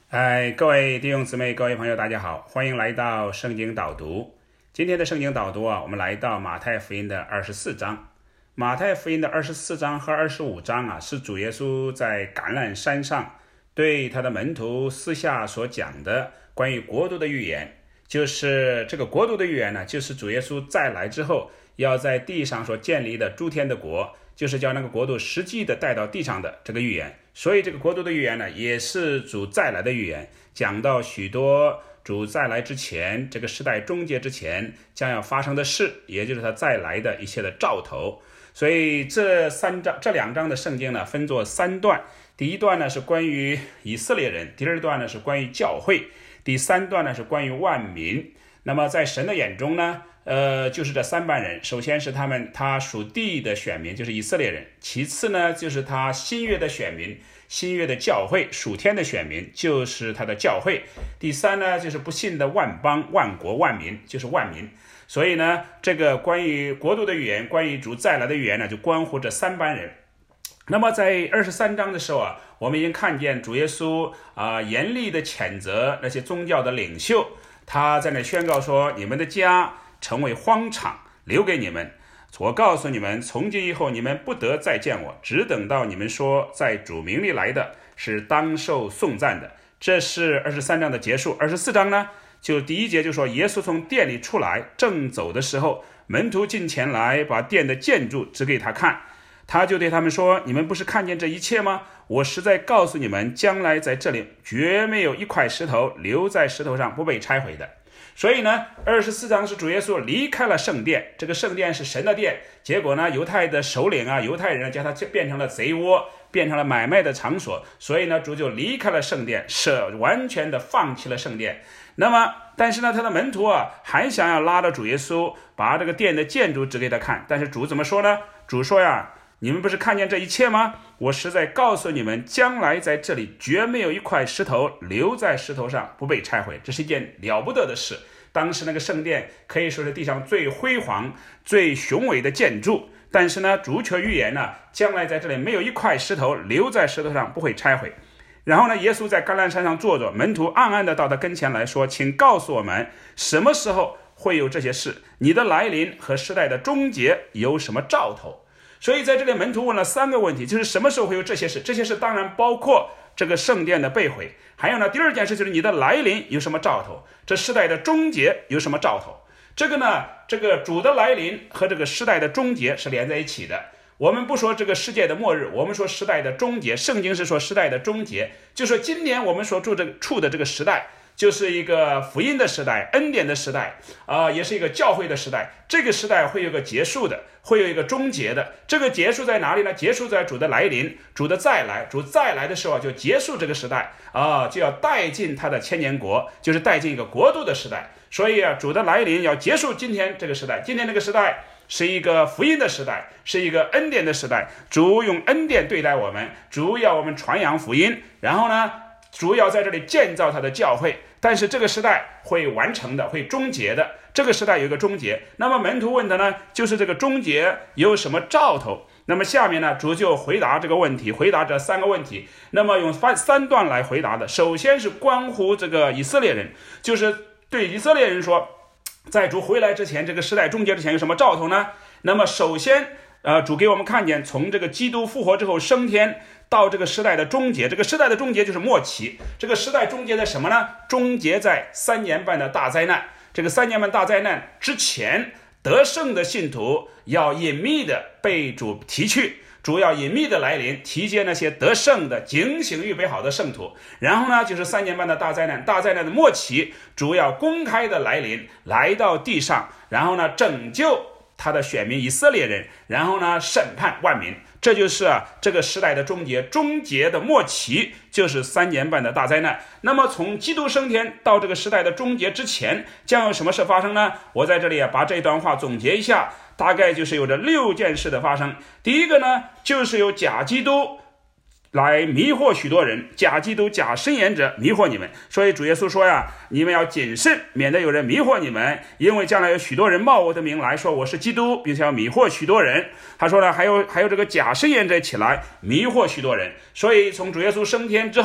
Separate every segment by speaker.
Speaker 1: 各位弟兄姊妹、各位朋友，大家好，欢迎来到圣经导读。今天的圣经导读我们来到马太福音的24章。马太福音的24章和25章是主耶稣在橄榄山上对他的门徒私下所讲的关于国度的预言。就是这个国度的预言呢，就是主耶稣再来之后要在地上所建立的诸天的国，就是将那个国度实际的带到地上的这个预言。所以这个国度的预言呢，也是主再来的预言，讲到许多主再来之前，这个时代终结之前将要发生的事，也就是他再来的一切的兆头。所以这两章的圣经呢，分作三段。第一段呢是关于以色列人，第二段呢是关于教会，第三段呢是关于万民。那么在神的眼中呢，就是这三班人。首先是他属地的选民，就是以色列人；其次呢，就是他新约的选民，新约的教会，属天的选民，就是他的教会；第三呢，就是不信的万邦、万国、万民，就是万民。所以呢，这个关于国度的预言，关于主再来的预言呢，就关乎这三班人。那么在23章的时候我们已经看见主耶稣严厉的谴责那些宗教的领袖，他在那宣告说：你们的家成为荒场，留给你们。我告诉你们，从今以后你们不得再见我，只等到你们说在主名里来的是当受颂赞的。这是23章的结束。24章呢，就第一节就说，耶稣从殿里出来，正走的时候，门徒近前来，把殿的建筑指给他看。他就对他们说：你们不是看见这一切吗？我实在告诉你们，将来在这里绝没有一块石头留在石头上不被拆毁的。所以呢，24章是主耶稣离开了圣殿，这个圣殿是神的殿，结果呢，犹太的首领犹太人将它变成了贼窝，变成了买卖的场所，所以呢，主就离开了圣殿，完全的放弃了圣殿。那么但是呢，他的门徒还想要拉着主耶稣把这个殿的建筑指给他看，但是主怎么说呢？主说你们不是看见这一切吗？我实在告诉你们，将来在这里绝没有一块石头留在石头上不被拆毁。这是一件了不得的事。当时那个圣殿可以说是地上最辉煌最雄伟的建筑，但是呢，主却预言将来在这里没有一块石头留在石头上不会拆毁。然后呢，耶稣在橄榄山上坐着，门徒暗暗的到他跟前来说：请告诉我们，什么时候会有这些事？你的来临和时代的终结有什么兆头？所以在这里门徒问了3个问题，就是什么时候会有这些事？这些事当然包括这个圣殿的被毁，还有呢，第二件事就是你的来临有什么兆头？这世代的终结有什么兆头？这个主的来临和这个世代的终结是连在一起的。我们不说这个世界的末日，我们说时代的终结。圣经是说时代的终结，就说今年我们所处的这个时代，就是一个福音的时代，恩典的时代也是一个教会的时代。这个时代会有个结束的，会有一个终结的。这个结束在哪里呢？结束在主的来临，主的再来。主再来的时候就结束这个时代就要带进他的千年国，就是带进一个国度的时代。所以主的来临要结束今天这个时代。今天这个时代是一个福音的时代，是一个恩典的时代。主用恩典对待我们，主要我们传扬福音，然后呢，主要在这里建造他的教会。但是这个时代会完成的，会终结的。这个时代有一个终结。那么门徒问的呢，就是这个终结有什么兆头？那么下面呢，主就回答这个问题，回答这3个问题。那么用3段来回答的。首先是关乎这个以色列人，就是对以色列人说，在主回来之前，这个时代终结之前有什么兆头呢？那么首先主给我们看见，从这个基督复活之后升天到这个时代的终结。这个时代的终结就是末期。这个时代终结在什么呢？终结在3年半的大灾难。这个3年半大灾难之前，得胜的信徒要隐秘的被主提去，主要隐秘的来临，提接那些得胜的警醒预备好的圣徒。然后呢，就是3年半的大灾难。大灾难的末期，主要公开的来临，来到地上，然后呢，拯救他的选民以色列人，然后呢，审判万民。这就是这个时代的终结。终结的末期就是3年半的大灾难。那么从基督升天到这个时代的终结之前，将有什么事发生呢？我在这里把这段话总结一下，大概就是有着6件事的发生。第一个呢，就是有假基督来迷惑许多人，假基督假申言者迷惑你们。所以主耶稣说你们要谨慎，免得有人迷惑你们，因为将来有许多人冒我的名来说我是基督，并且要迷惑许多人。他说还有这个假申言者起来迷惑许多人。所以从主耶稣升天之后，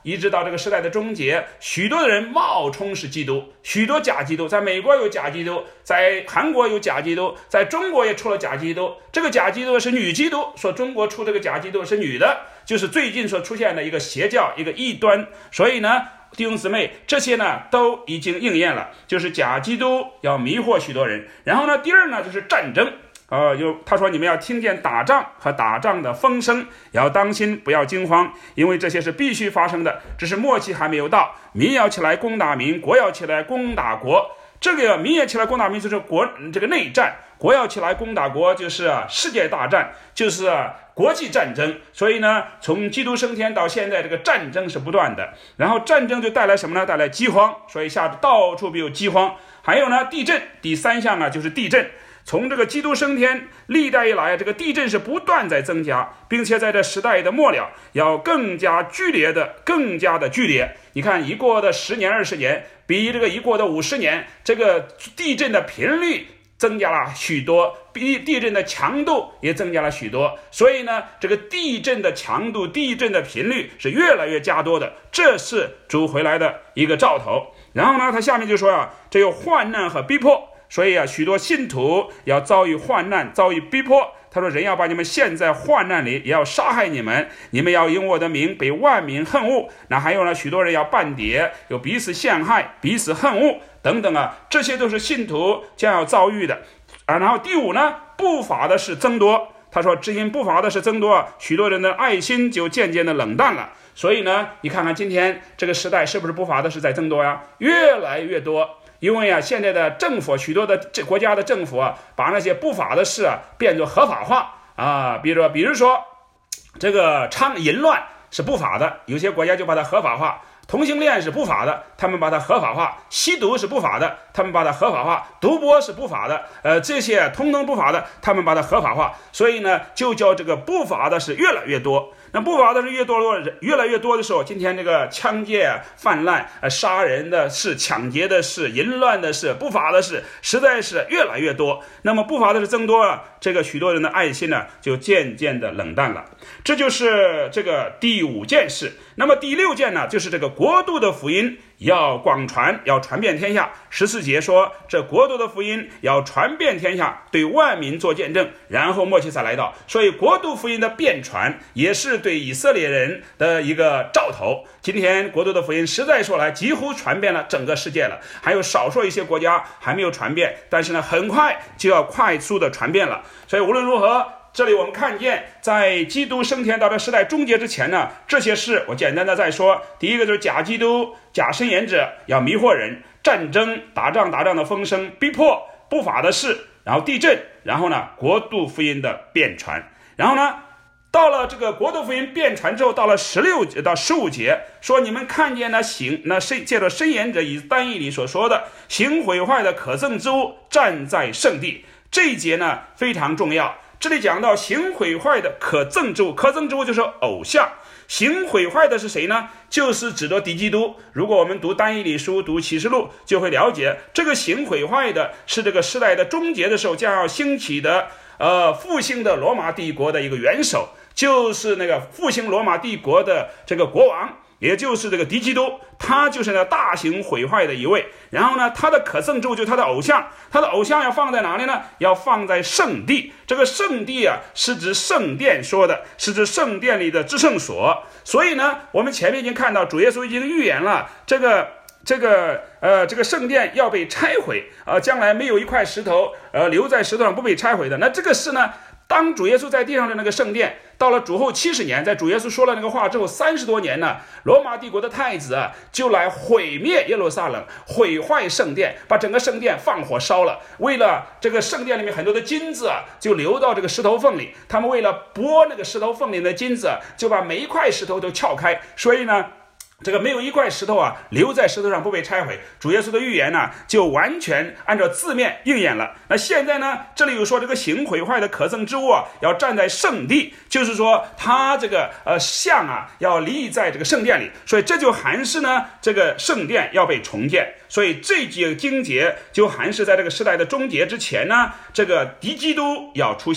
Speaker 1: 一直到这个时代的终结，许多的人冒充是基督，许多假基督，在美国有假基督，在韩国有假基督，在中国也出了假基督。这个假基督是女基督，说中国出这个假基督是女的，就是最近所出现的一个邪教，一个异端。所以呢，弟兄姊妹，这些呢都已经应验了，就是假基督要迷惑许多人。然后呢，第二呢就是战争。他说你们要听见打仗和打仗的风声，要当心，不要惊慌，因为这些是必须发生的，只是末期还没有到。民要起来攻打民，国要起来攻打国。这个民也起来攻打民就是国这个内战，国要起来攻打国就是世界大战，就是国际战争。所以呢，从基督升天到现在，这个战争是不断的。然后战争就带来什么呢？带来饥荒，所以下到处必有饥荒。还有呢，地震，第三项呢就是地震。从这个基督升天历代以来，这个地震是不断在增加，并且在这时代的末了要更加剧烈的，更加的剧烈。你看，一过的10年20年，比这个一过的50年，这个地震的频率增加了许多，比地震的强度也增加了许多。所以呢，这个地震的强度、地震的频率是越来越加多的，这是主回来的一个兆头。然后呢，他下面就说这有患难和逼迫。所以许多信徒要遭遇患难，遭遇逼迫。他说，人要把你们陷在患难里，也要杀害你们，你们要因我的名被万民恨恶。那还有呢，许多人要半跌，有彼此陷害，彼此恨恶等等这些都是信徒将要遭遇的然后第五呢，不法的事增多。他说，只因不法的事增多，许多人的爱心就渐渐的冷淡了。所以呢，你看看今天这个时代是不是不法的事在增多呀？越来越多。因为现在的政府，许多的国家的政府把那些不法的事变作合法化比如说这个淫乱是不法的，有些国家就把它合法化；同性恋是不法的，他们把它合法化；吸毒是不法的，他们把它合法化；赌博是不法的，这些通通不法的，他们把它合法化。所以呢，就叫这个不法的是越来越多。那不法的是越来越多的时候，今天这个枪械泛滥，杀人的事、抢劫的事、淫乱的事、不法的事，实在是越来越多。那么不法的是增多了，这个许多人的爱心呢，就渐渐的冷淡了。这就是这个第5件事。那么第6件呢，就是这个国度的福音要广传，要传遍天下。14节说，这国度的福音要传遍天下，对万民做见证，然后末期才来到。所以国度福音的遍传也是对以色列人的一个兆头。今天国度的福音实在说来几乎传遍了整个世界了，还有少数一些国家还没有传遍，但是呢，很快就要快速的传遍了。所以无论如何，这里我们看见，在基督升天到这时代终结之前呢，这些事我简单的再说。第一个就是假基督、假申言者要迷惑人，战争、打仗的风声，逼迫、不法的事，然后地震，然后呢，国度福音的遍传。然后呢，到了这个国度福音遍传之后，到了16到15节，说你们看见借着申言者以单义里所说的行毁坏的可憎之物站在圣地。这一节呢非常重要。这里讲到行毁坏的可憎之物，可憎之物就是偶像。行毁坏的是谁呢？就是指的敌基督。如果我们读但以理书、读启示录，就会了解这个行毁坏的是这个时代的终结的时候将要兴起的复兴的罗马帝国的一个元首，就是那个复兴罗马帝国的这个国王，也就是这个敌基督，他就是那大型毁坏的一位。然后呢，他的可憎之物就是他的偶像，他的偶像要放在哪里呢？要放在圣地。这个圣地是指圣殿说的，是指圣殿里的至圣所。所以呢，我们前面已经看到主耶稣已经预言了这个圣殿要被拆毁将来没有一块石头留在石头上不被拆毁的。那这个事呢，当主耶稣在地上的那个圣殿到了主后70年，在主耶稣说了那个话之后30多年呢，罗马帝国的太子就来毁灭耶路撒冷，毁坏圣殿，把整个圣殿放火烧了。为了这个圣殿里面很多的金子就流到这个石头缝里，他们为了剥那个石头缝里的金子，就把每一块石头都撬开。所以呢，这个没有一块石头留在石头上不被拆毁。主耶稣的预言呢，就完全按照字面应验了。那现在呢，这里有说这个行毁坏的可憎之物要站在圣地，就是说他这个像要立在这个圣殿里，所以这就含示呢，这个圣殿要被重建。所以这几个经节就含示在这个时代的终结之前呢，这个敌基督要出现，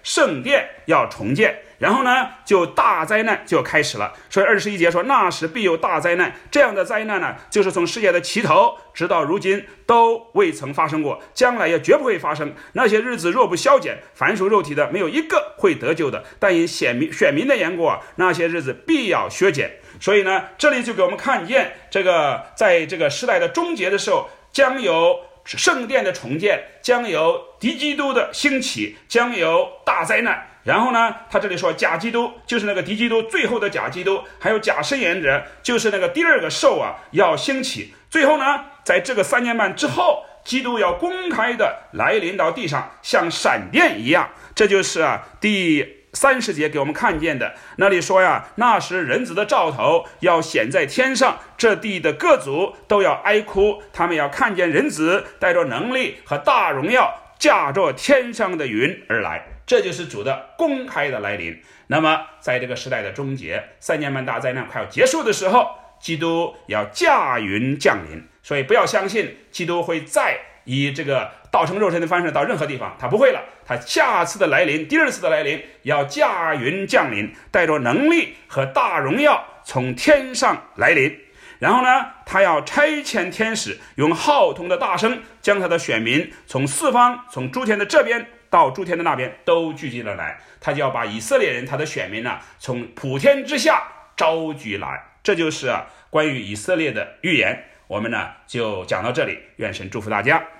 Speaker 1: 圣殿要重建。然后呢，就大灾难就开始了。所以21节说，那时必有大灾难。这样的灾难呢，就是从世界的起头直到如今都未曾发生过，将来也绝不会发生。那些日子若不消减，凡属肉体的没有一个会得救的。但因选民的缘故，那些日子必要削减。所以呢，这里就给我们看见，这个在这个时代的终结的时候，将有圣殿的重建，将有敌基督的兴起，将有大灾难。然后呢，他这里说假基督就是那个敌基督，最后的假基督，还有假申言者，就是那个第二个兽要兴起。最后呢，在这个3年半之后，基督要公开的来临到地上，像闪电一样。这就是第30节给我们看见的。那里说那时人子的兆头要显在天上，这地的各族都要哀哭，他们要看见人子带着能力和大荣耀，驾着天上的云而来。这就是主的公开的来临。那么在这个时代的终结，3年半大灾难快要结束的时候，基督要驾云降临。所以不要相信基督会再以这个道成肉身的方式到任何地方，他不会了。他下次的来临，第二次的来临，要驾云降临，带着能力和大荣耀从天上来临。然后呢，他要差遣天使，用号筒的大声，将他的选民从四方，从诸天的这边到诸天的那边都聚集了来。他就要把以色列人，他的选民从普天之下招聚来。这就是关于以色列的预言。我们就讲到这里，愿神祝福大家。